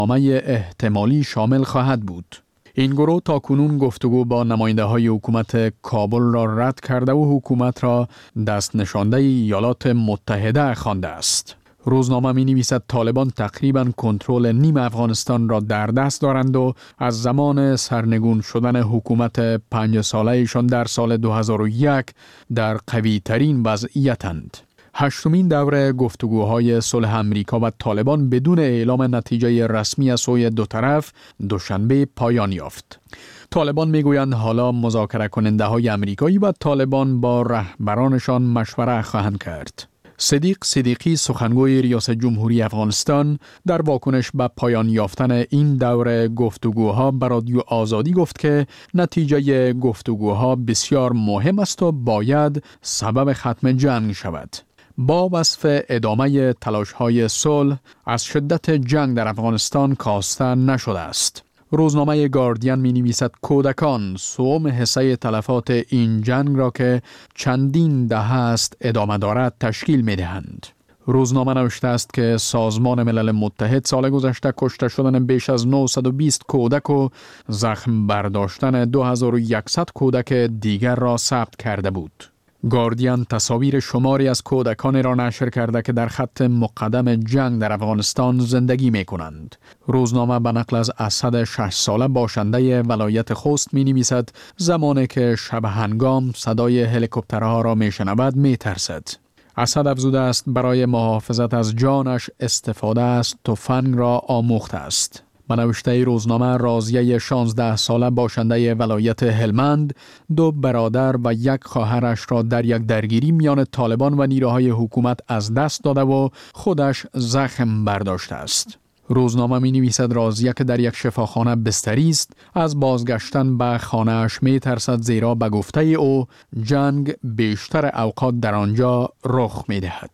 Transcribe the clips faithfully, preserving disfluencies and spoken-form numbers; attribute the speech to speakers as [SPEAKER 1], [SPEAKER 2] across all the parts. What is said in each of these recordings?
[SPEAKER 1] نامه احتمالی شامل خواهد بود. این گروه تاکنون گفتگو با نماینده های حکومت کابل را رد کرده و حکومت را دست نشانده ایالات متحده خوانده است. روزنامه می نویسد طالبان تقریباً کنترل نیم افغانستان را در دست دارند و از زمان سرنگون شدن حکومت پنج سالهشان در سال دو هزار و یک در قوی ترین وضعیتند. هشتمین دوره گفتگوهای صلح امریکا و طالبان بدون اعلام نتیجه رسمی از سوی دو طرف دوشنبه پایان یافت. طالبان میگویند حالا مذاکره کننده های امریکایی و طالبان با رهبرانشان مشوره خواهند کرد. صدیق صدیقی سخنگوی ریاست جمهوری افغانستان در واکنش به پایان یافتن این دوره گفتگوها به رادیو آزادی گفت که نتیجه گفتگوها بسیار مهم است و باید سبب ختم جنگ شود. با وصف ادامه تلاش‌های صلح از شدت جنگ در افغانستان کاسته نشده است. روزنامه گاردین می نویسد کودکان سوم حصه تلفات این جنگ را که چندین دهه است ادامه دارد تشکیل می دهند. روزنامه نوشته است که سازمان ملل متحد سال گذشته کشته شدن بیش از نهصد و بیست کودک و زخم برداشتن دو هزار و صد کودک دیگر را ثبت کرده بود. گاردین تصاویر شماری از کودکان را نشر کرده که در خط مقدم جنگ در افغانستان زندگی می کنند. روزنامه به نقل از اسد شش ساله باشنده ولایت خوست می نویسد زمانی که شب هنگام صدای هلیکوپترها را می شنود می ترسد. اسد افزوده است برای محافظت از جانش استفاده از تفنگ را آموخته است. نوشته روزنامه راضیه شانزده ساله باشنده ولایت هلمند دو برادر و یک خواهرش را در یک درگیری میان طالبان و نیروهای حکومت از دست داده و خودش زخم برداشته است. روزنامه می نویسد راضیه که در یک شفاخانه بستری است از بازگشتن به خانه‌اش می ترسد زیرا به گفته او جنگ بیشتر اوقات در آنجا رخ می دهد.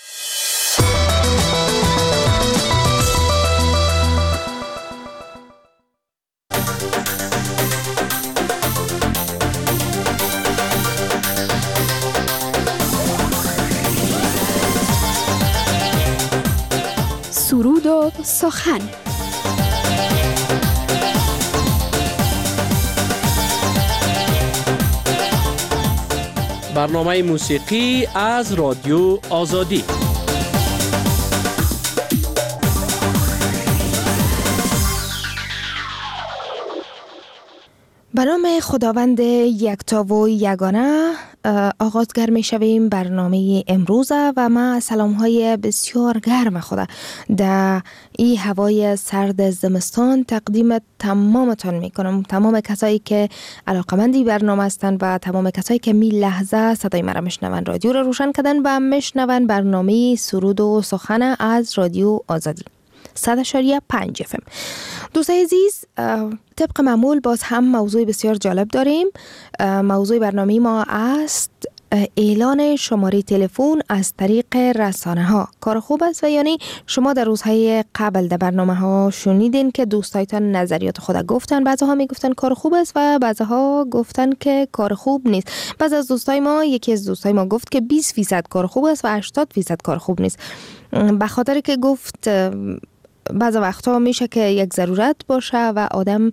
[SPEAKER 2] سرود و سخن.
[SPEAKER 3] برنامه موسیقی از رادیو آزادی.
[SPEAKER 4] به نام خداوند یکتا و یگانه آغازگر می شویم برنامه امروز و ما سلام های بسیار گرم خدا در این هوای سرد زمستان تقدیم تمامتان می کنم، تمام کسایی که علاقمندی برنامه هستند و تمام کسایی که می لحظه صدای مرا میشنون، رادیو را روشن کردن و میشنون برنامه سرود و سخن از رادیو آزادی صد اشاریه پنج اف ام. دوستای عزیز، طبق معمول باز هم موضوع بسیار جالب داریم. موضوع برنامه ما است اعلان شماره تلفن از طریق رسانه ها. کار خوب است و یعنی شما در روزهای قبل در برنامه ها شنیدین که دوستایتان نظریات خود گفتن، بعضی ها می گفتن کار خوب است و بعضی ها گفتن که کار خوب نیست. بعض از دوستای ما، یکی از دوستای ما گفت که بیست درصد کار خوب است و هشتاد درصد کار خوب نیست. به خاطر که گفت بعض وقتا میشه که یک ضرورت باشه و آدم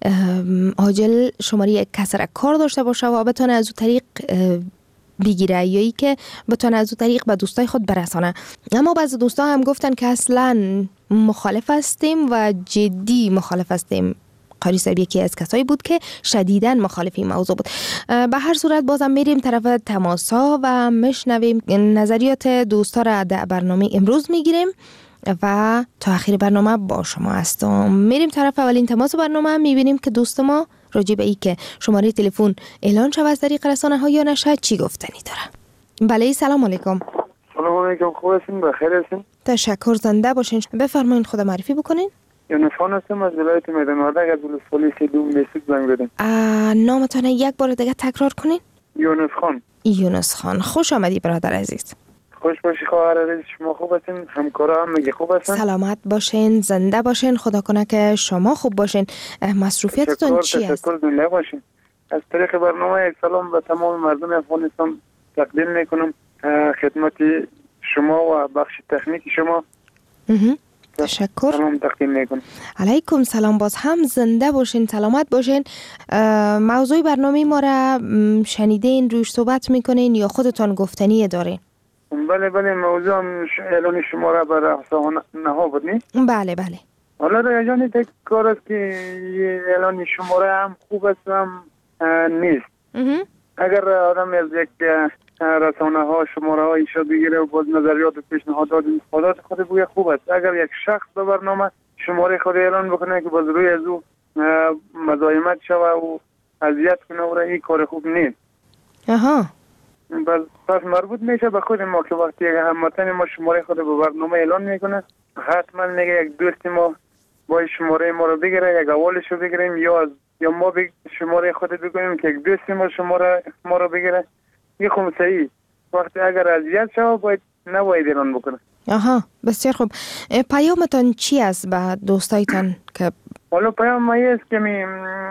[SPEAKER 4] عاجل شماره یک کسر کار داشته باشه و بتونه از اون طریق بگیره یا ای که بتونه از اون طریق به دوستای خود برسانه. اما بعض دوستا هم گفتن که اصلا مخالف هستیم و جدی مخالف هستیم. قاری صاحب یکی از کسایی بود که شدیداً مخالف این موضوع بود. به هر صورت بازم میریم طرف تماسا و میشنویم نظریات دوستا را در برنامه امروز میگیریم و تا آخر برنامه با شما هستم. میریم طرف اولین تماس برنامه، میبینیم که دوست ما راجع به ای که شماره تلفن اعلان شود از طریق رسانه ها یا نشه چی گفتنی داره. بله، سلام علیکم.
[SPEAKER 5] سلام علیکم، خوب هستین؟ بخیر هستین؟
[SPEAKER 4] تشکر، زنده باشین. بفرمایید خود معرفی بکنین.
[SPEAKER 5] یونس خان هستم از ولایت میدان وردک از ولسوالی دوم میسید زنگ بدم.
[SPEAKER 4] نامتون یک بار دیگه تکرار کنین.
[SPEAKER 5] یونس خان.
[SPEAKER 4] یونس خان، خوش آمدی برادر عزیز.
[SPEAKER 5] خوش باشی خواهر عزیز، شما خوب هستین؟ همکارا هم میگه خوب هستن؟
[SPEAKER 4] سلامت باشین، زنده باشین، خدا کنه که شما خوب باشین. مصروفیتتون چی است؟
[SPEAKER 5] تشکر، زنده باشین. از طریق برنامه یک سلام به تمام مردم افغانستان تقدیم میکنم خدمت شما و بخش تکنیک شما.
[SPEAKER 4] تشکر.
[SPEAKER 5] سلام تقدیم میکنم.
[SPEAKER 4] علیکم سلام، باز هم زنده باشین، سلامت باشین. موضوع برنامه ما را شنیدین، روش صحبت میکنین یا خودتان گفتنی دارین؟
[SPEAKER 5] بله بله، موضوع هم اعلان شما را بر افسانه ها بود نی؟
[SPEAKER 4] بله بله.
[SPEAKER 5] حالا را جانی تک کار است که اعلان شما را هم خوب است هم نیست. اگر آدم از یک رسانه ها شماره ها ایشا بگیره و باز نظریات و پیشنهادات خودات خود بوی خوب است. اگر یک شخص به برنامه شماره خود اعلان بکنه که باز روی از او مزاحمت شوه و اذیت کنه و این کار خوب نیست.
[SPEAKER 4] آها.
[SPEAKER 5] بس پس مربوط میشه به خود ما که وقتی یک هموطن ما شماره خود به برنامه اعلان میکنه حتما میگه یک دوست ما با شماره ما رو بگیره، یک اولش رو بگیریم یا از یا ما بگ... شماره خود بگوییم که یک دوست ما شماره ما رو بگیره. این خوب صحیح. وقتی اگر اذیت شود باید نباید اعلان بکنه.
[SPEAKER 4] آها بسیار خوب. پیامتان چی است به دوستایتان که
[SPEAKER 5] حالا پیام ما است که می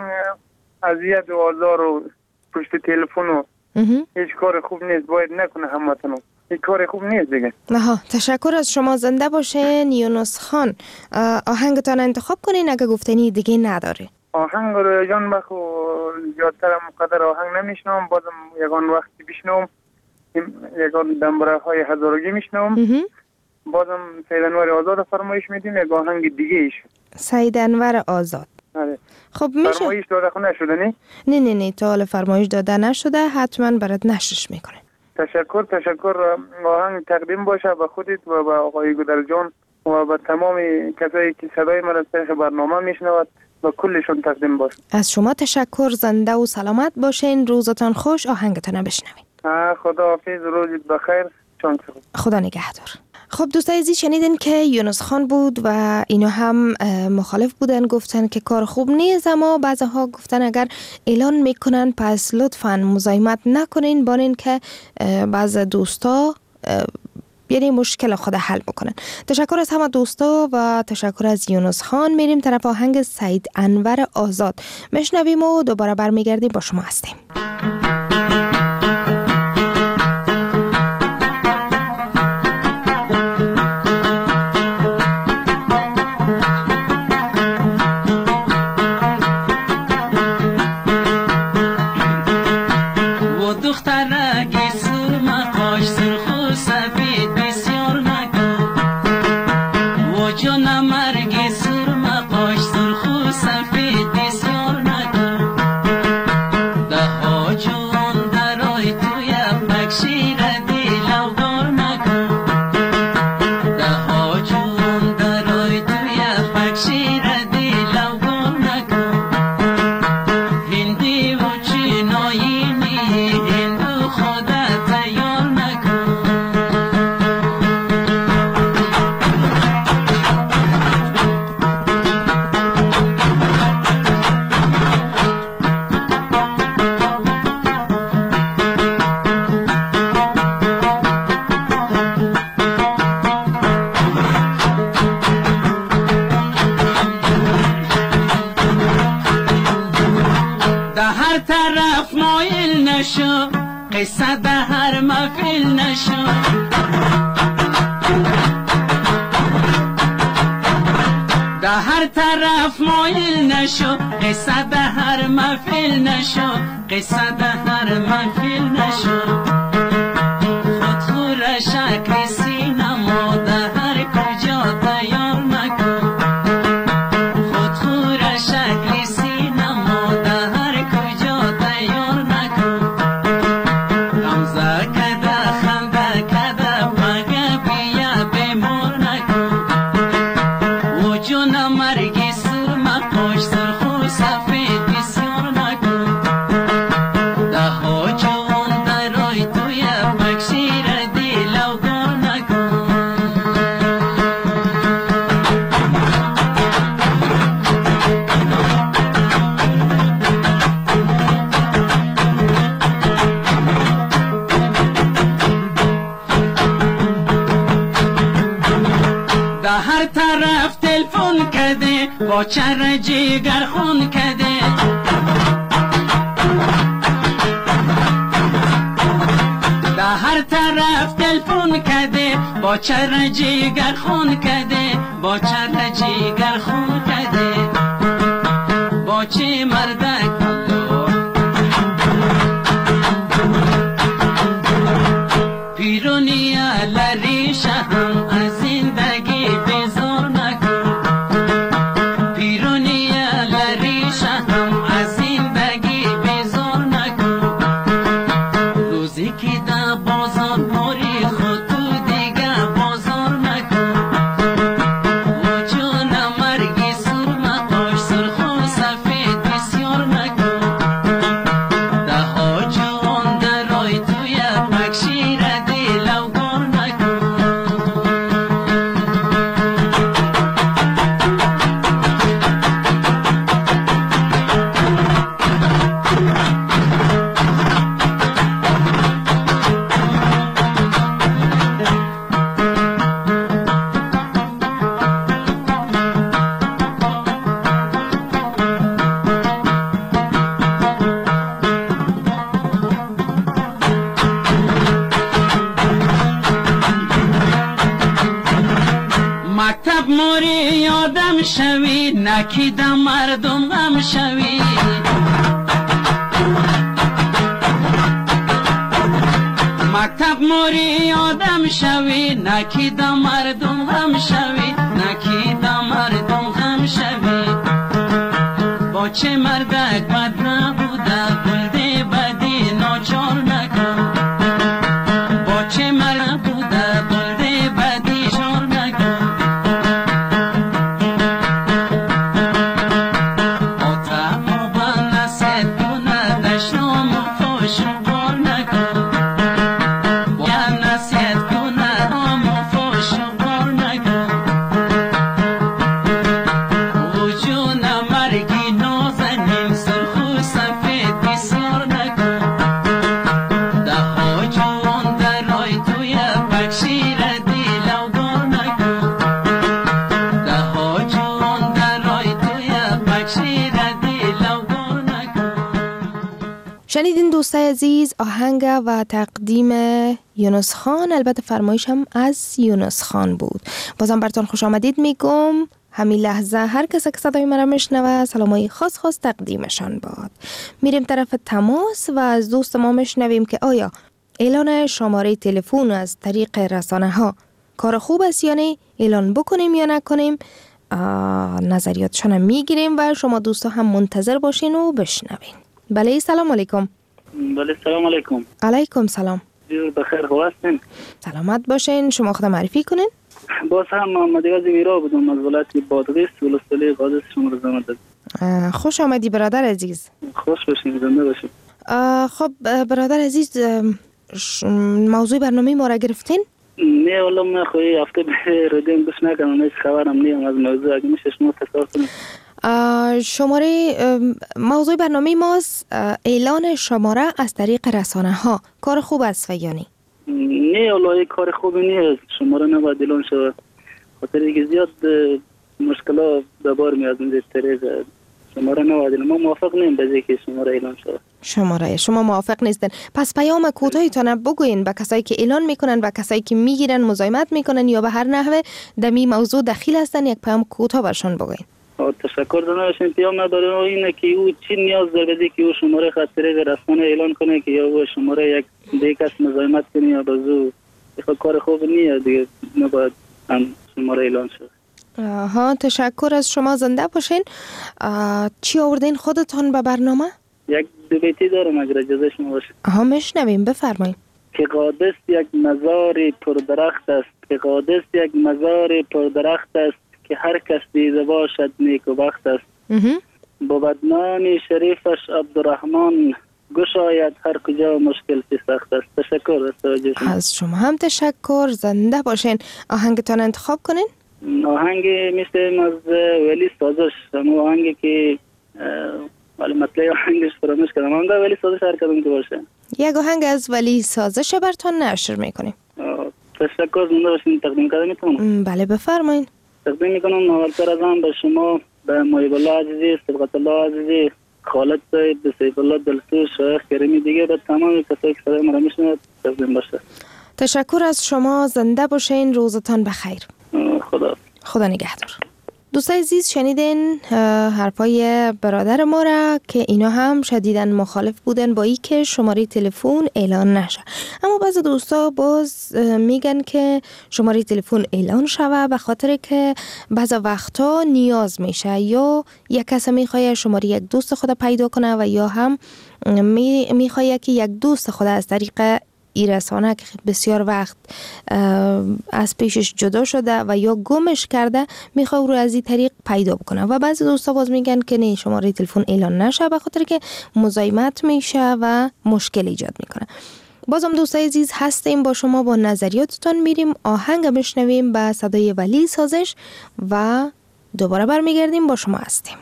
[SPEAKER 5] اذیت و آزار و پشت تلفن و هیچ کار خوب نیست، باید نکنه هموطنو. این کار خوب نیست دیگه.
[SPEAKER 4] آها تشکر از شما، زنده باشین. یونس خان آهنگتان انتخاب کنین اگه گفتنی دیگه نداره.
[SPEAKER 5] آهنگ رو جان بخو زیادتر مقدر آهنگ نمیشنم، بازم یکان وقتی بشنم یکان دنبره های هزارگی میشنم، بازم سید انور آزاد فرمایش میدیم یک آهنگ دیگه ایش.
[SPEAKER 4] سید انور آزاد.
[SPEAKER 5] آره.
[SPEAKER 4] خب میشه
[SPEAKER 5] فرمایش داده خو نشده نی؟
[SPEAKER 4] نه نه نه تا حالا فرمایش داده نشده، حتما برات نشرش میکنه.
[SPEAKER 5] تشکر تشکر. آهنگ تقدیم باشه به خودت و به آقای گودر جان و به تمام کسایی که صدای من از طریق برنامه میشنود و کلشون تقدیم باشه.
[SPEAKER 4] از شما تشکر، زنده و سلامت باشین، روزتان خوش. آهنگتان بشنوین.
[SPEAKER 5] خدا حافظ، روزت بخیر. چون
[SPEAKER 4] خدا نگهدار. خب دوستای عزیز شنیدین که یونس خان بود و اینا هم مخالف بودن، گفتن که کار خوب نیست، اما بعضها گفتن اگر اعلان میکنن پس لطفاً مزاحمت نکنین، بانین که بعض دوستا یعنی مشکل خود حل بکنن. تشکر از همه دوستا و تشکر از یونس خان. میریم طرف آهنگ سید انور آزاد میشنویم و دوباره برمیگردیم با شما هستیم.
[SPEAKER 2] قصه به هر محفل نشو، به هر طرف مایل نشو، قصه به هر محفل نشو، قصه به هر محفل نشو. خود خور شکل سینما در هر کجا تیار مکن، خود خور شکل سینما در هر کجا تیار مکن. با چر جگر خون کده، در هر طرف رفت تلفن کده با چر جیگر خون کده با چر جیگر خون کده با چه مردک پیرونی لری شهم از زندگی بیزار نکن پیرونی لری شهم از زندگی بیزار نکن روزی که در بازار موری خود تو دیگه بازار نکن و جون مرگی سرم پاش سرخ و سفید بسیار نکن ده ها جوان در رای توی بکشی مکتب موری یادم شوی نکیدم مردم غم شوی مکتب موری یادم شوی نکیدم مردم غم شوی نکیدم مردم غم شوی با چه مردک بد نبوده بلده بدی ناچار نکن با چه مرد بوده بلده بدی شار نکن
[SPEAKER 4] شنیدین دوستای عزیز آهنگ و تقدیم یونس خان، البته فرمایش هم از یونس خان بود. بازم براتون خوش آمدید میگم. همین لحظه هر کس که صدای مرا میشنوه سلامای خاص خاص تقدیمشان باد. میریم طرف تماس و از دوست ما میشنویم که آیا اعلان شماره تلفن از طریق رسانه ها کار خوب است یا نه، اعلان بکنیم یا نکنیم. نظریاتشان میگیریم و شما دوستا هم منتظر باشین و بشنوین. بله سلام علیکم.
[SPEAKER 6] بله سلام علیکم.
[SPEAKER 4] علیکم سلام.
[SPEAKER 6] جور بخیر خوب هستین؟
[SPEAKER 4] سلامت باشین. شما خود معرفی کنین؟
[SPEAKER 6] باز هم محمد غازی میرا بودم از ولایت بادغیس ولسوالی قادس شما رو زحمت دادم.
[SPEAKER 4] خوش آمدی برادر عزیز.
[SPEAKER 6] خوش باشین زنده باشین.
[SPEAKER 4] خب برادر عزیز موضوع برنامه ما را گرفتین؟
[SPEAKER 6] نه والله من خوی هفته به رادیو گوش نکردم، هیچ خبرم نیم از موضوع. اگه میشه شما تکرار کنید.
[SPEAKER 4] شماره موضوع برنامه ماست اعلان شماره از طریق رسانه ها کار خوب است و یا نه؟
[SPEAKER 6] نه والله کار خوبی نیست، شماره نباید اعلان شود، خاطر اینکه زیاد مشکلات به بار میاد از طریق شماره نباید. ما موافق نیم به اینکه شماره اعلان شود.
[SPEAKER 4] شماره شما موافق نیستن، پس پیام کوتاهیتون بگوین به کسایی که اعلان میکنن و کسایی که میگیرن مزاحمت میکنن یا به هر نحوه دمی موضوع دخیل هستن، یک پیام کوتاه برشون بگوین.
[SPEAKER 6] تشکر دانشین پیام نداره اینه که او چی نیاز داره که او شماره خاطره رسانه اعلان کنه که یا او شماره یک دیگه کس مزاحمت کنه یا بازو کار خوب نیست دیگه، نباید هم شماره اعلان شد.
[SPEAKER 4] آها تشکر از شما، زنده باشین. چی آوردین خودتون به برنامه؟
[SPEAKER 6] یک دو بیتی دارم اگر اجازه شما باشه.
[SPEAKER 4] آها میشنویم بفرمایید.
[SPEAKER 6] که قادس یک مزار پردرخت است، که قادس یک مزار پردرخت است که هر کس دیده باشد نیک و بخت است. با بدنام شریفش عبدالرحمن گشاید هر کجا مشکل سی سخت است. تشکر از توجه شما.
[SPEAKER 4] از شما هم تشکر، زنده باشین. آهنگتان انتخاب کنین؟
[SPEAKER 6] آهنگ میشه از ولی سازش، اما آهنگی که ولی مطلع آهنگش فراموش کردم، آهنگ ولی سازش هر کدوم که باشه. یک
[SPEAKER 4] آهنگ از ولی سازش براتون نشر میکنیم.
[SPEAKER 6] تشکر، زنده باشین. تقدیم کردم میتونم؟
[SPEAKER 4] بله بفرمایید.
[SPEAKER 6] تقدیم میکنم اولتر از آن به شما، به محیب الله عزیزی، صبغت الله عزیزی، خالد صاحب، به سیف الله دلسوز، شایخ کریمی دیگه، به تمام کسایی که صدای مرا میشنوند تقدیم باشه.
[SPEAKER 4] تشکر از شما، زنده باشین، روزتان بخیر.
[SPEAKER 6] خدا
[SPEAKER 4] خدا نگهدار. دوستای عزیز، شنیدین حرفای برادر ما را که اینا هم شدیداً مخالف بودن با ای که شماره تلفن اعلان نشه. اما بعضی دوستا باز میگن که شماره تلفن اعلان شوه به خاطر که بعضی وقتا نیاز میشه، یا یک کس میخواد شماره یک دوست خود پیدا کنه و یا هم میخواد که یک دوست خود از طریق ای رسانه که بسیار وقت از پیشش جدا شده و یا گمش کرده میخواد رو از این طریق پیدا بکنه. و بعضی دوستا باز میگن که نه، شماره تلفن اعلان نشه به خاطر که مزاحمت میشه و مشکل ایجاد میکنه. بازم دوستای عزیز هستیم با شما، با نظریاتتون میریم آهنگ بشنویم به صدای ولی سازش و دوباره برمیگردیم با شما هستیم.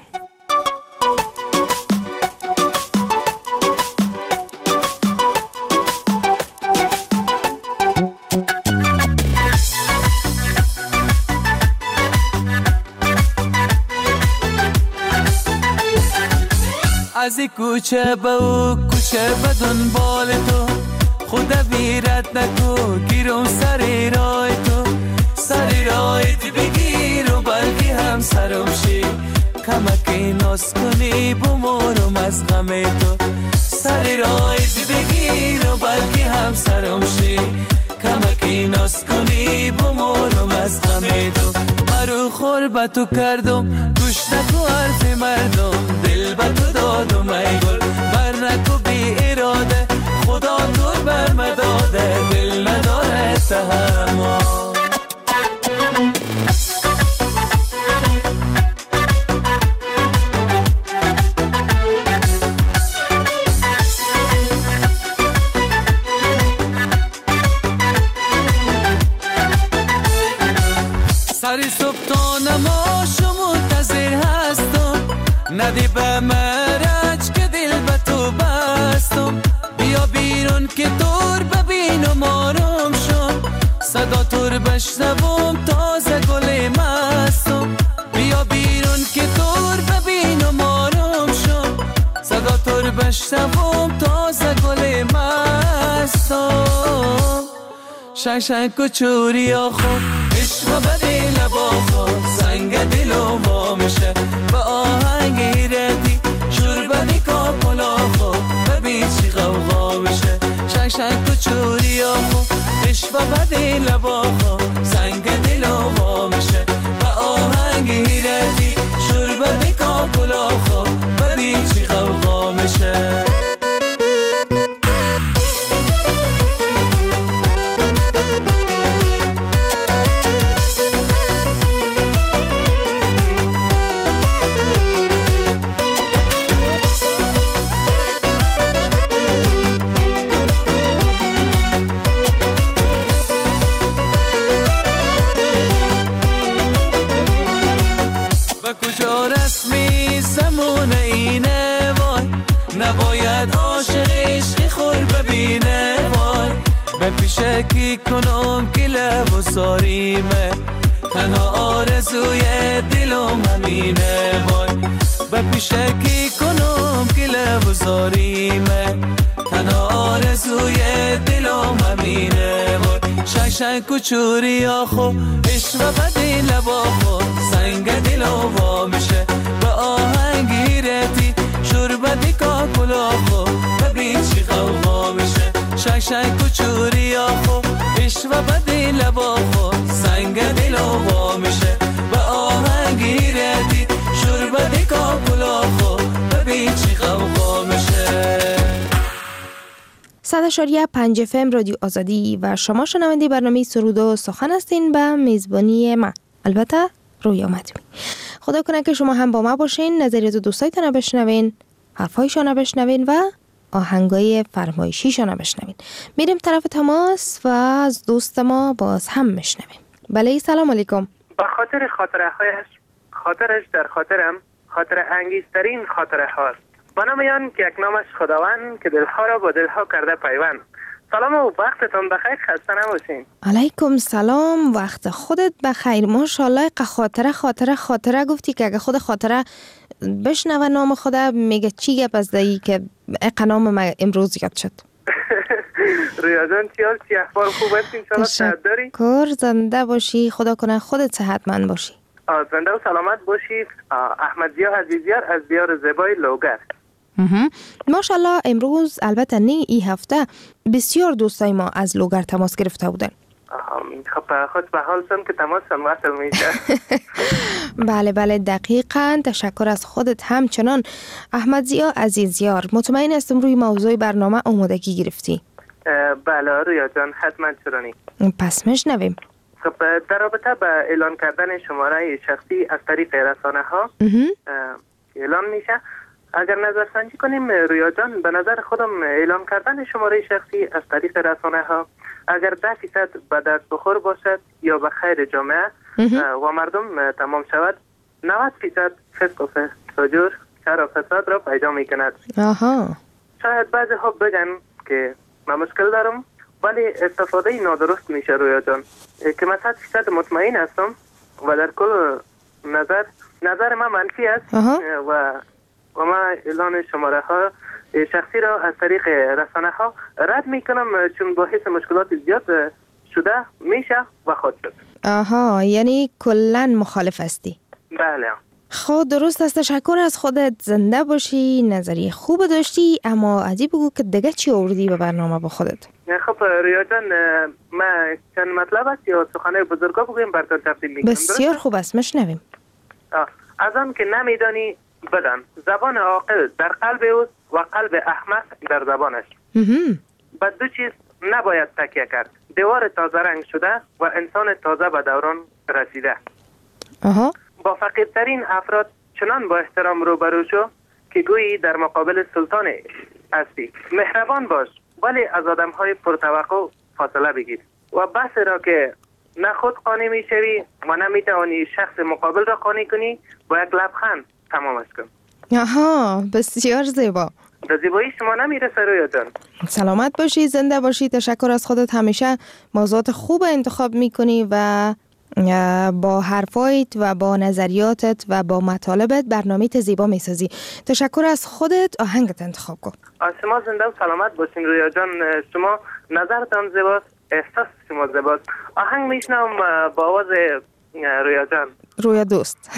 [SPEAKER 7] از این کوچه به او کوچه به دنبال تو، خدا بیرت نکو گیرم سر رای تو، سر رای تی بگیر و بلکه هم سرم شی، کمکی ناز کنی بمارم از غم تو، سر رای تی بگیر و بلکه هم سرم شی، کمکی ناز کنی بمارم از غم تو. مرو خور به تو کردم گوش نکو حرف مردم، دل به تو دادم ای گل بر نکو بی اراده، خدا تو بر مداده دل نداره تحمل. سری صبح تا نماشو منتظر هستم، ندی به مرج که دل به تو بستم، بیا بیرون که تور ببینم آرام شم، صدا تور بشنوم تازه گل مستم، بیا بیرون که تور ببینم آرام شم، صدا تور بشنوم تازه گل مستم. شنگ و چوری آخو عشق بدی لبا خود سنگ دلو با میشه، با آهنگ ایردی شور بدی کاپلا خود ببین چی غوغا میشه، شنگ شنگ و چوری آخو عشق بدی لبا خود سنگ دلو با میشه، با آهنگ ایردی شور بدی کاپلا خود ببین چی غوغا میشه. کجا رسمی زمان اینه وای، نباید عاشق عشقی خور ببینه وای، به پیشه کی کنم که لب و ساریمه، تنها آرزوی دلم همینه وای، به پیشه کی کنم که لب و ساریمه، تنها آرزوی دلم همینه وای. شنگ شنگ کچوری آخو عشق بدی لبا خو سنگ دلو وا میشه، به آهنگی رتی شور بدی کاکلا خو ببین چی غوغا میشه، شنگ شنگ کچوری آخو عشق بدی لبا خو سنگ دلو وا میشه، به آهنگی رتی شور بدی کاکلا خو ببین چی غوغا میشه.
[SPEAKER 4] صد اشاریه پنج اف ام رادیو آزادی و شما شنونده برنامه سرود و سخن هستین به میزبانی من، البته رویا مدومی. خدا کنه که شما هم با ما باشین، نظریات دوستایتان بشنوین، حرفایشان بشنوین و آهنگای فرمایشیشان بشنوین. میریم طرف تماس و از دوست ما باز هم میشنویم. بله سلام علیکم.
[SPEAKER 8] با خاطر خاطره هایش خاطرش در خاطرم خاطر انگیزترین خاطره هاست. با نامیان که یک نامش خداوند که دلها را با دلها کرده پیوند. سلام و وقتتون بخیر، خسته نباشین.
[SPEAKER 4] علیکم سلام، وقت خودت بخیر. ماشاءالله خاطره خاطره خاطره گفتی که اگه خود خاطره بشنوه نام خدا میگه چی گپ از دایی که اقنام ما امروز یاد شد.
[SPEAKER 8] رویا جان چی حال چی احوال خوب هست انشاءالله صحت داری؟
[SPEAKER 4] تشکر زنده باشی خدا کنه خودت صحتمند باشی
[SPEAKER 8] زنده و سلامت باشی احمد ضیا عزیزیار از دیار زیبای لوگر
[SPEAKER 4] ماشاءالله امروز البته نه این هفته بسیار دوستای ما از لوگر تماس گرفته بودن
[SPEAKER 8] خب خود به حال سم که تماس هم وصل میشه
[SPEAKER 4] بله بله دقیقاً تشکر از خودت همچنان احمد ضیا عزیزیار مطمئن هستم روی موضوع برنامه آمادگی گرفتی
[SPEAKER 8] بله رویا جان حتما چرانی
[SPEAKER 4] پس میشنویم
[SPEAKER 8] خب در رابطه به اعلان کردن شماره شخصی از طریق رسانه ها اعلان میشه اگر نظر سنجی کنیم رویا جان به نظر خودم اعلان کردن شماره شخصی از طریق رسانه ها اگر ده فیصد به درد بخور باشد یا به خیر جامعه و مردم تمام شود نود فیصد فسق و فجور شر و فساد را پیدا میکند
[SPEAKER 4] آها
[SPEAKER 8] شاید بعضی ها بگن که من مشکل دارم ولی استفاده نادرست میشه رویا جان که من صد فیصد مطمئن هستم و در کل نظر نظر من منفی است و و ما اعلان شماره ها شخصی را از طریق رسانه ها رد میکنم چون باعث مشکلات زیاد شده میشه و خود شد.
[SPEAKER 4] آها یعنی کلن مخالف هستی؟
[SPEAKER 8] بله.
[SPEAKER 4] خب درست است تشکر از خودت زنده باشی نظریه خوب داشتی اما عجیب بگو که دیگه چی آوردی به برنامه با خودت؟
[SPEAKER 8] خب ریا جان من چند مطلب است یا سخنه بزرگا بگویم براتون تقدیم میکنم.
[SPEAKER 4] بسیار خوب است مشنویم.
[SPEAKER 8] از آن که نمیدانی بدان زبان عاقل در قلب اوست و قلب احمق در زبانش. به دو چیز نباید تکیه کرد دیوار تازه رنگ شده و انسان تازه به دوران رسیده.
[SPEAKER 4] آها.
[SPEAKER 8] با فقیرترین افراد چنان با احترام روبرو شو که گویی در مقابل سلطان هستی. مهربان باش ولی از آدم‌های پرتوقع فاصله بگیر و بس را که نه خود قانع میشوی و نه میتوانی شخص مقابل را قانع کنی با یک لبخند تمامش کن.
[SPEAKER 4] آها بسیار زیبا.
[SPEAKER 8] در زیبایی شما نمیرسه رویا جان.
[SPEAKER 4] سلامت باشی زنده باشی تشکر از خودت همیشه موضوعات خوب انتخاب میکنی و با حرفایت و با نظریاتت و با مطالبت برنامه‌ت زیبا میسازی. تشکر از خودت آهنگت انتخاب کن.
[SPEAKER 8] شما زنده و سلامت باشین رویا جان شما نظرتان زیباست احساس شما زیباست آهنگ میشنم با آواز رویا جان
[SPEAKER 4] رویا دوست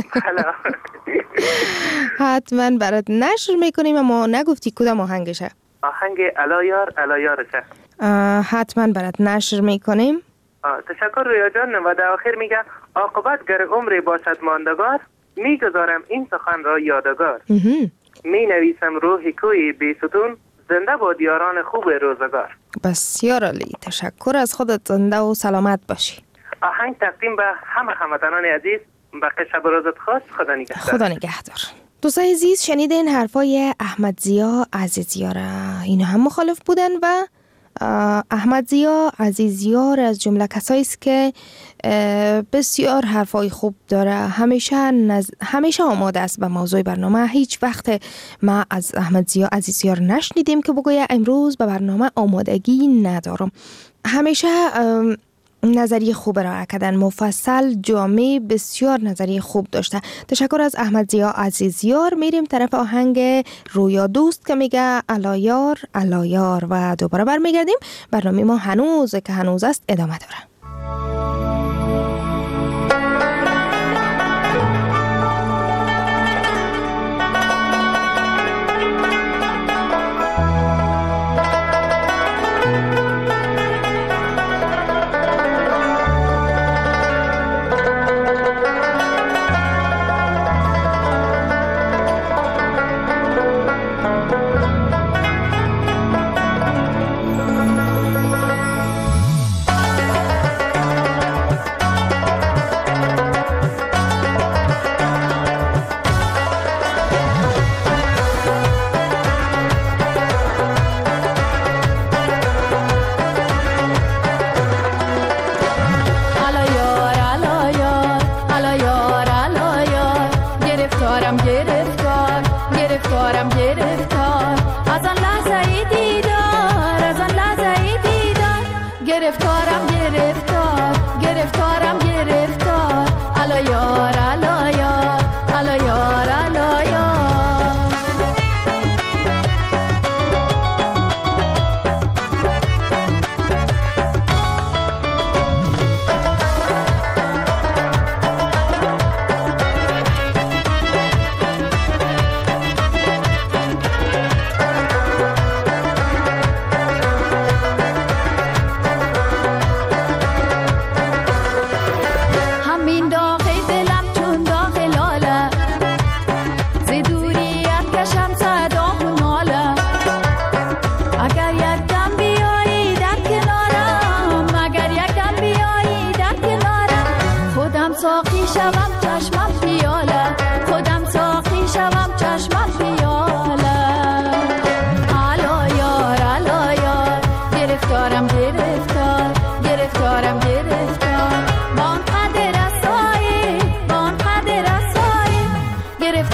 [SPEAKER 4] حتما برات نشر میکنیم اما نگفتی کدام آهنگشه
[SPEAKER 8] آهنگ علایار علایارشه
[SPEAKER 4] حتما برات نشر میکنیم
[SPEAKER 8] تشکر رویا جان و در آخر میگه عاقبت گر عمری باشد ماندگار میگذارم این سخن را یادگار می نویسم روحی کوی بی ستون زنده با دیاران خوب روزگار.
[SPEAKER 4] بسیار عالی تشکر از خودت زنده و سلامت باشی.
[SPEAKER 8] آهنگ تقدیم به همه هموطنان عزیز بقیه شب و روزت خوش خدا نگهدار.
[SPEAKER 4] خدا نگهدار. دوستای عزیز شنیدین حرفای احمد ضیا عزیزیار اینا هم مخالف بودن و احمد ضیا عزیزیار از جمله کسایی است که بسیار حرفای خوب داره همیشه نز... همیشه آماده است به موضوع برنامه هیچ وقت ما از احمد ضیا عزیزیار نشنیدیم که بگویه امروز به برنامه آمادگی ندارم همیشه نظریه خوب را کردن مفصل جامع بسیار نظریه خوب داشته تشکر از احمد ضیا عزیزیار میریم طرف آهنگ رویا دوست که میگه علایار علایار و دوباره برمیگردیم برنامه ما هنوز که هنوز است ادامه داره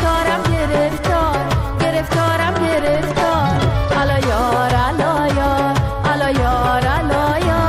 [SPEAKER 9] گرفتارم گرفتار گرفتارم گرفتار الا یار الا یار الا یار الا یار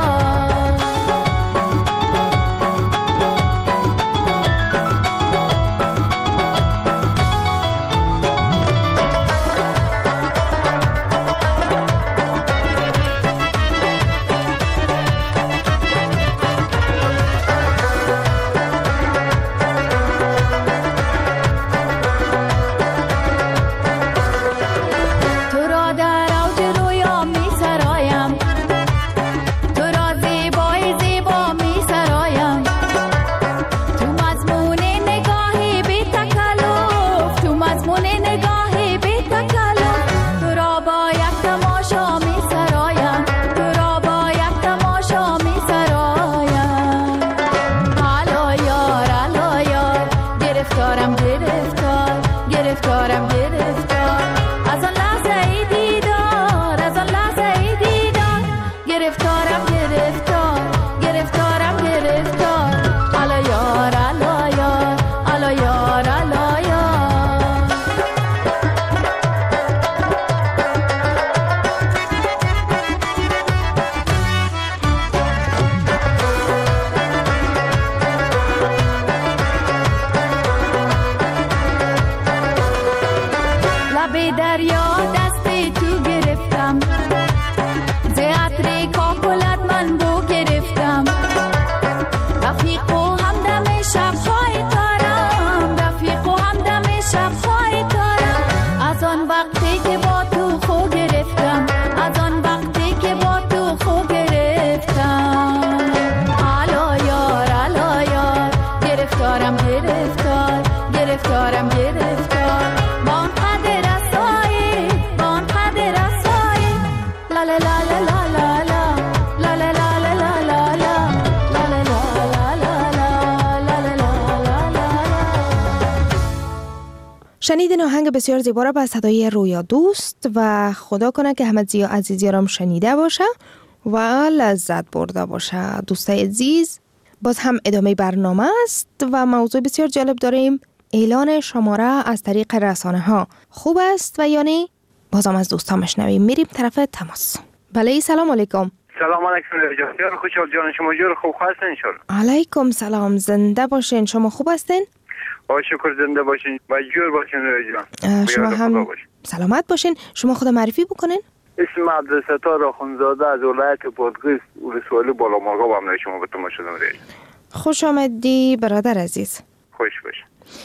[SPEAKER 4] شنیدین آهنگ بسیار زیبا را به صدای رویا دوست و خدا کنه که همه زیا عزیزی را شنیده باشه و لذت برده باشه. دوستای عزیز، باز هم ادامه برنامه است و موضوع بسیار جالب داریم. اعلان شماره از طریق رسانه ها خوب است و یعنی بازم از دوستان مشنویم. میریم طرف تماس. بله، سلام علیکم.
[SPEAKER 5] سلام علیکم جان. خوشحال جان، شما جور خوب هستین ان شاء الله؟
[SPEAKER 4] علیکم سلام، زنده باشین. شما خوب هستین؟
[SPEAKER 5] با شکر زنده باشین و جور باشین جان.
[SPEAKER 4] شما هم سلامت باشین. شما خود معرفی بکنین.
[SPEAKER 5] اسم عبدالستار آخونزاده از ولایت بادغیس ولسوالی بالامرغاب هم شما به تماشا شدم.
[SPEAKER 4] خوش آمدی برادر عزیز.
[SPEAKER 5] خوش باش.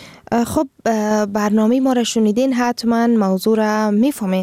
[SPEAKER 4] خب برنامه ما را شنیدین، حتما موضوع را میفهمین.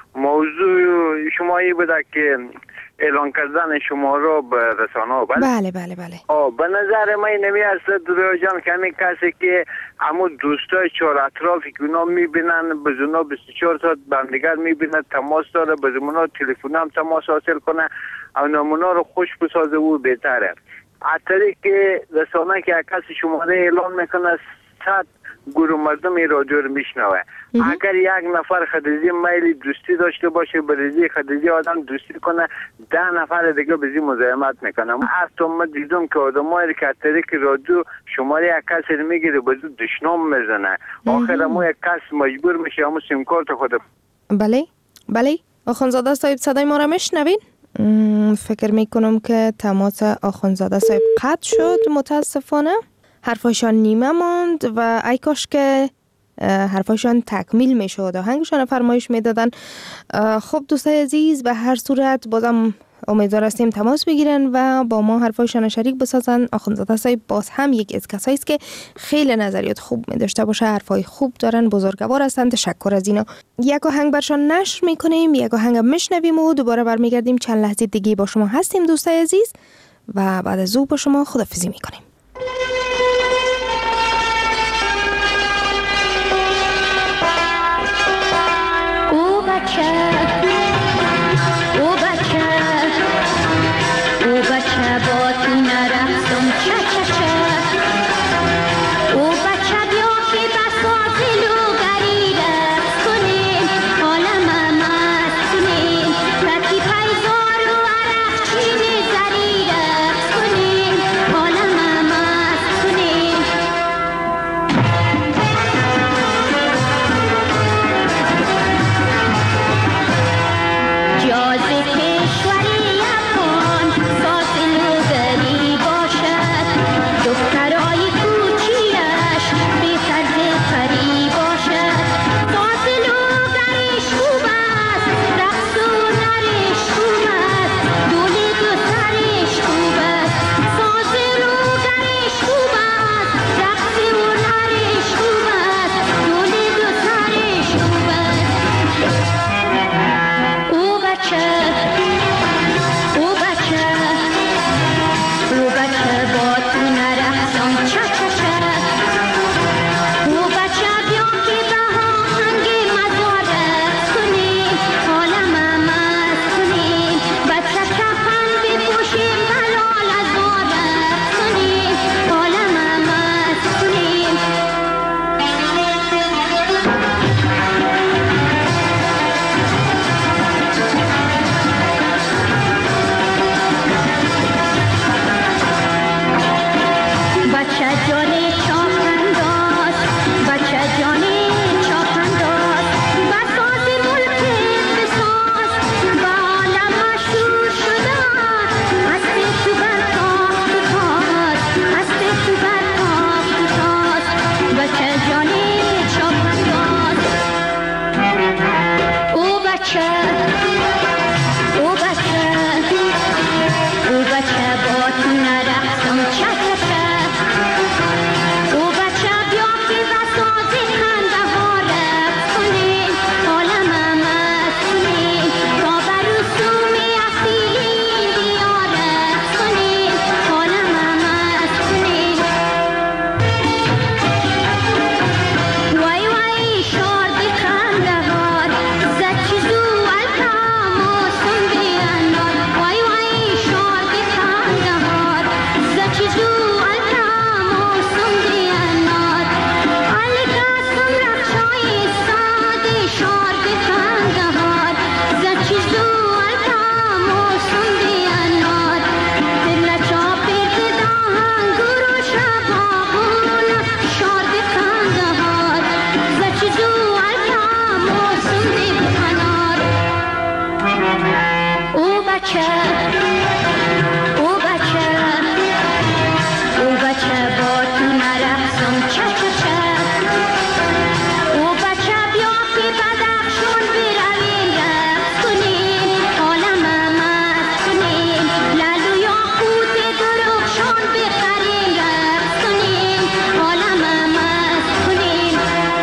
[SPEAKER 5] موضوع شما ای بوده که اعلان کردن شما را به رسانه ها.
[SPEAKER 4] بله بله بله.
[SPEAKER 5] آه به نظر من نمی است رویا جان که همین کسی که همون دوستای چهار اطرافی که اونا میبینن به زونا بیست و چهار ساعت بندیگر میبینن، تماس داره، به زونا تلفن هم تماس حاصل کنه او نمونا رو خوش بسازه و بهتره. از طریق که رسانه که کسی شماره اعلان میکنه صد گروه مردم این رادیو رو میشنوه. اگر یک نفر خدیجی میل دوستی داشته باشه بریزی خدیجی آدم دوستی کنه، ده نفر دیگه بزی مزاحمت میکنه. حتی من دیدم که آدمایی که از طریق رادیو شماره یک کسی رو میگیره بزو دشنام میزنه، آخر ما یک کس مجبور میشه همون سیم کارت خود.
[SPEAKER 4] بله بله. آخونزاده صاحب صدای ما رو میشنوین؟ فکر میکنم که تماس آخونزاده صاحب قطع شد متاسفانه. حرفاشان نیمه ماند و ای کاش که حرفاشان تکمیل میشد، آهنگشان فرمایش میدادن. خب دوستای عزیز، به هر صورت بازم امیدوار هستیم تماس بگیرن و با ما حرفایشان شریک بسازن. آخونزاده صاحب باز هم یک از کسایی است که خیلی نظریات خوب می داشته باشه، حرفای خوب دارن، بزرگوار هستند. تشکر از اینا. یک آهنگ برشان نشر میکنیم، یک آهنگ میشنویم و دوباره برمیگردیم. چند لحظه دیگه با شما هستیم دوستای عزیز و بعد از او با شما خداحافظی میکنیم.
[SPEAKER 10] Hola mamá
[SPEAKER 9] بچه او بچه او بچه با تو نرقصم چه چه چه او بچه بیا که بدخشون برویم رقص کنیم عالم مست کنیم لالو یا قوت درخشان بخریم رقص کنیم عالم مست کنیم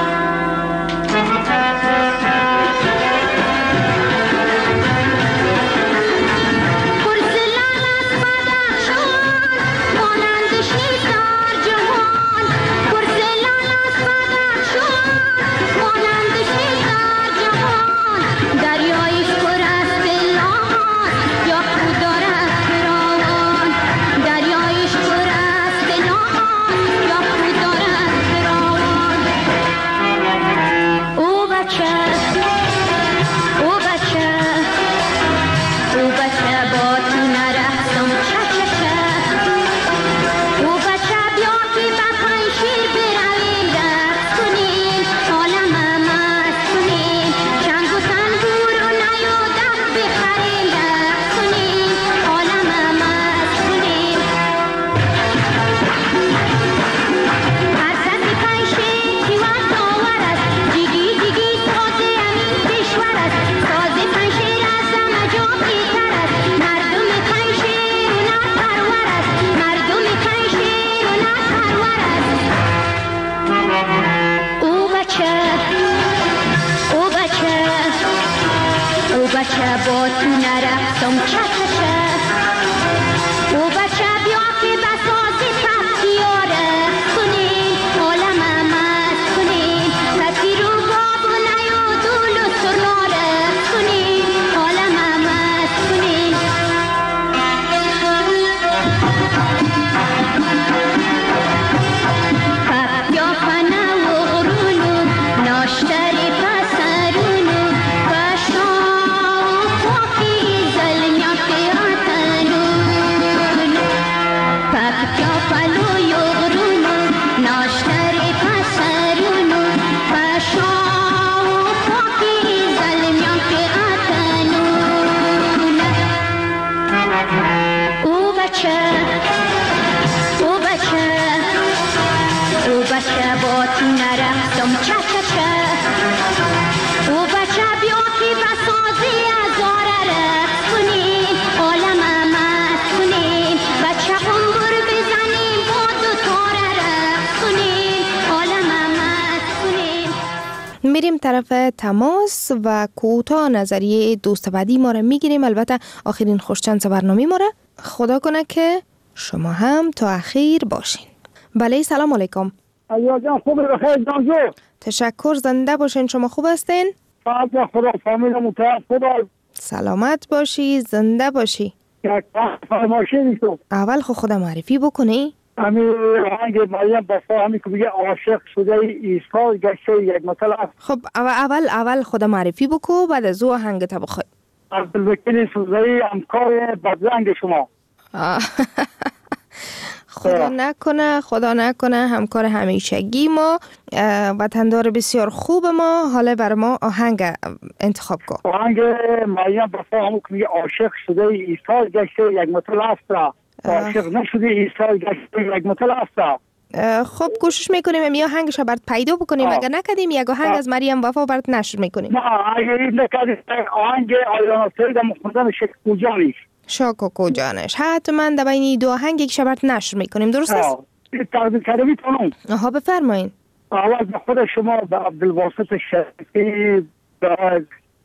[SPEAKER 9] پرزلال از بدخشان مانند شیطان جهان پرزلال از بدخشان مانند شیطان جهان دریایش پر از بلاهان یا خود دارد فراوان دریایش پر از بلاهان یا خود دارد فراوان او بچه او بچه او بچه با تو نرقصم چه چه چه او بچه بیا که به پنشیر برویم رقص کنیم عالم مست کنیم چنگ و تنبور و نی و دف بخریم رقص کنیم عالم مست کنیم هر کسی پنشیر کیوان داور است جیگی جیگی ساز امین کشور است ساز پنشیر از همه جا بهتر است مردم پنشیر و نه پرور است مردم پنشیر و نه پرور است او بچه او بچه او بچه با تو نرقصم چه چه چه او بچه بیا که به ساز پسیا رقص کنیم عالم مست کنیم پسی رو باب و نی و دول و سرنا رقص کنیم عالم مست کنیم پپیا پنه و غرونو ناشتری پسرونو پشا و خاکی زلنیا پیاتنونو پپیا پلوی و غرونو ناشتری پسرونو پشا و خاکی زلنیا پیاتنونو او بچه او بچه او بچه با تو نرقصم چه چه چه او بچه بیا که به سازی هزاره رقص کنیم عالم مست کنیم بچه قنبر بزنیم با دوتاره رقص کنیم عالم مست کنیم
[SPEAKER 4] میریم طرف تماس و کوتاه نظریه دوست بعدی ما را میگیریم. البته آخرین خوشچند برنامه ما را خدا کنه که شما هم تا اخیر باشین. بله سلام علیکم.
[SPEAKER 5] ایا جان خوب بخیر جانجو.
[SPEAKER 4] تشکر، زنده باشین. شما خوب هستین؟
[SPEAKER 5] فقط خدا فامیل متعال خدا
[SPEAKER 4] سلامت باشی، زنده باشی.
[SPEAKER 5] یک فرمایشی نیستو.
[SPEAKER 4] اول خو خدا معرفی بکنی.
[SPEAKER 5] همین آهنگ مریم بسا همین که بگه عاشق شده ایسا گشته یک مثال است.
[SPEAKER 4] خب اول اول خدا معرفی بکو بعد از او آهنگ تا بخوای.
[SPEAKER 5] عبدالوکیل سوزایی همکار بدرنگ شما.
[SPEAKER 4] خدا نکنه خدا نکنه همکار همیشگی ما، وطندار بسیار خوب ما. حالا بر ما آهنگ انتخاب کن.
[SPEAKER 5] آهنگ مریم بسا همون که میگه عاشق شده ایسا گشته یک مثال است. عاشق نشده ایسا گشته یک مثال است.
[SPEAKER 4] خب کوشش میکنیم یا آهنگش برات پیدا بکنیم. اگر نکردیم یک آهنگ از مریم وفا برات نشر میکنیم.
[SPEAKER 5] نه اگر این نکردیم آهنگ آیران سید مخمدن شکو جانیش
[SPEAKER 4] شاکو جانش حتما در بین دو آهنگ یک شبرت نشر میکنیم. درست است؟
[SPEAKER 5] تقدیم کرده میتونم.
[SPEAKER 4] آها بفرمایین.
[SPEAKER 5] اول به خود شما به عبدالواسط شریفی به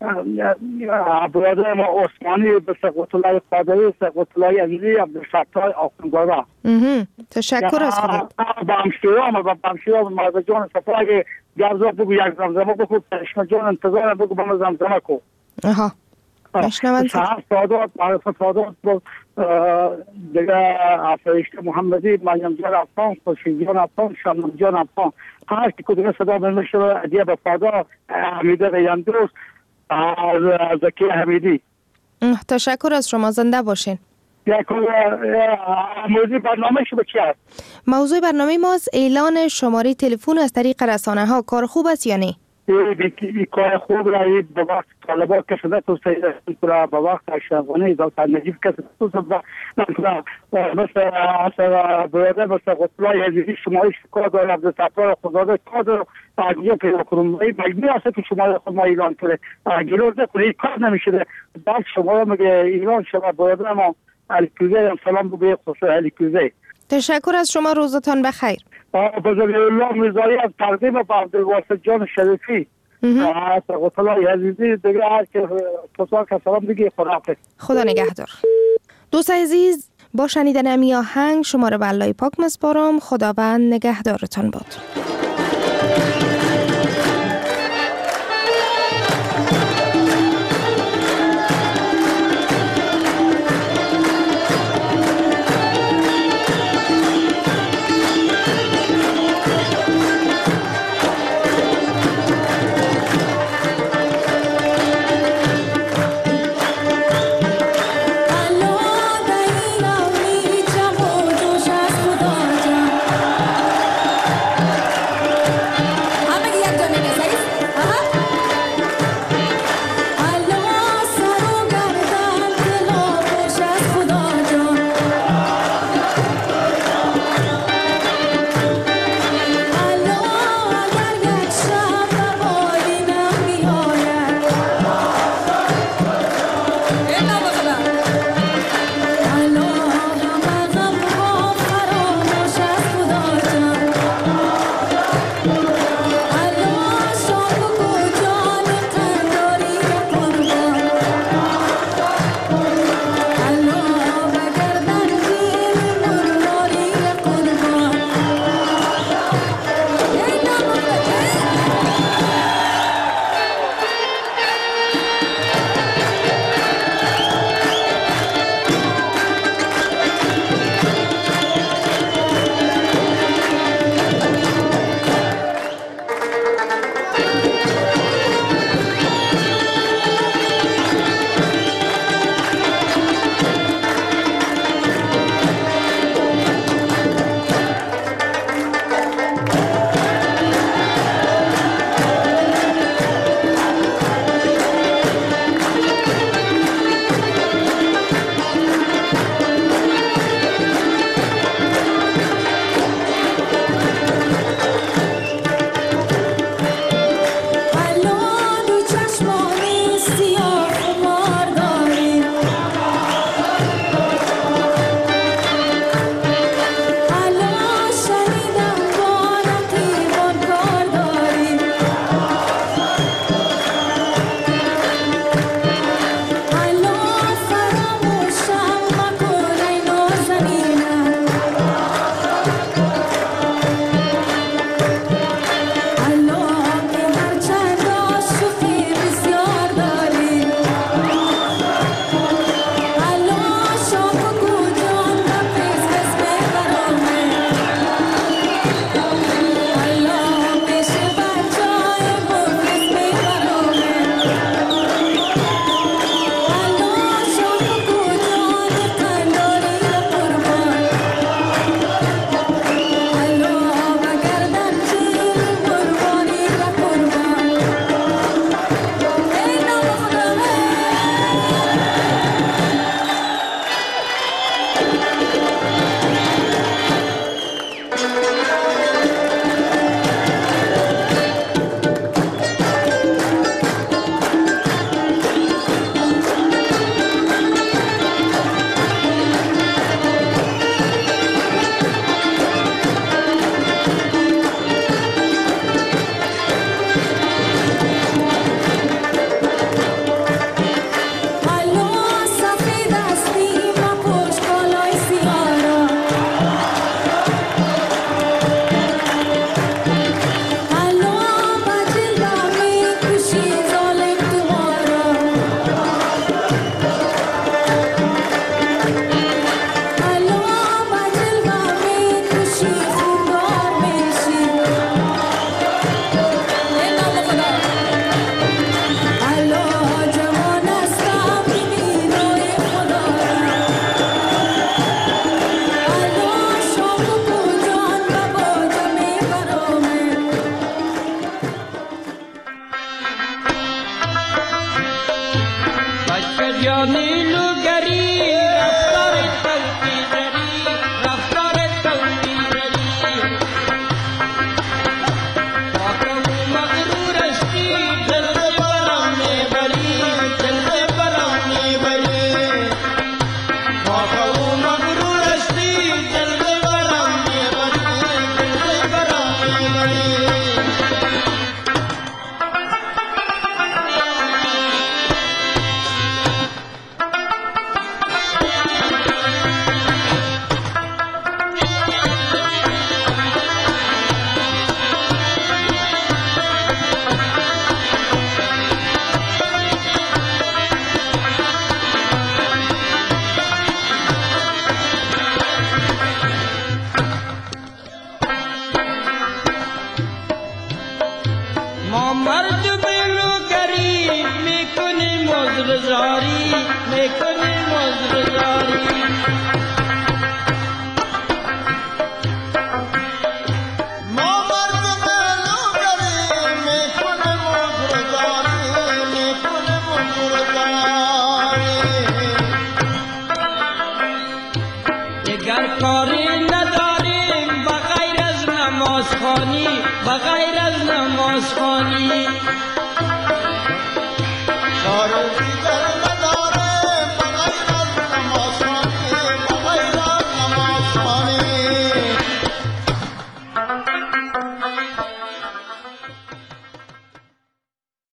[SPEAKER 5] برادر ما عثمانی به سقوط الله قادری سقوط الله عزیزی عبدالفتاح آخوندزاده
[SPEAKER 4] تشکر از خدا.
[SPEAKER 5] به همشیران به همشیران مرد جان صفا اگه گرزا بگو یک زمزمه بگو چشم جان انتظار بگو به زمزمه کو.
[SPEAKER 4] آها مشنوند.
[SPEAKER 5] سعادت معرفت سعادت با دیگه فرشته محمدی مریم جان افغان خورشید جان افغان شمم جان افغان هر کی کدوم صدا بنوشه ادیه به فادا حمیده غیاندوس زکی حمیدی.
[SPEAKER 4] تشکر از شما، زنده باشین.
[SPEAKER 5] موضوع برنامه شما چی است؟
[SPEAKER 4] موضوع برنامه ما اعلان شماره تلفن از طریق رسانه ها کار خوب است یا نه؟
[SPEAKER 10] این کار خوب را به وقت طالبا کسده تو سیده کنه به وقت اشرافانه دکتر نجیب کسده تو سبا نکنه مثل براده مثل غطلای عزیزی شمایش کار داره عبدالستار خداده کار داره اگه پیدا کنم این مجبور هسته که شما خود ما ایران کنه گلوز نکنه این کار نمیشه بعد شما میگه ایران شما براده ما علیکوزه سلام بگه خصوص علیکوزه.
[SPEAKER 4] تشکر از شما، روزتان بخیر.
[SPEAKER 10] بزرگ الله میزاری از تقدیم با عبدالواسط جان شریفی از غطلای عزیزی دیگه هر که تصال که سلام دیگه خدا حافظ.
[SPEAKER 4] خدا نگهدار. دوست عزیز، با شنیدن امی آهنگ شما را به الله پاک مسپارم. خداوند نگهدارتان باد.
[SPEAKER 11] یا نیلوگری رفتار توفیقری رفتار توفیقری پاکم مغرورشتی دل برم میبری دل برم میبری پاکم مغرورشتی دل برم میبری دل برم میبری ما مرد بلوگری میکنیم مزرزاری میکنیم مزرزاری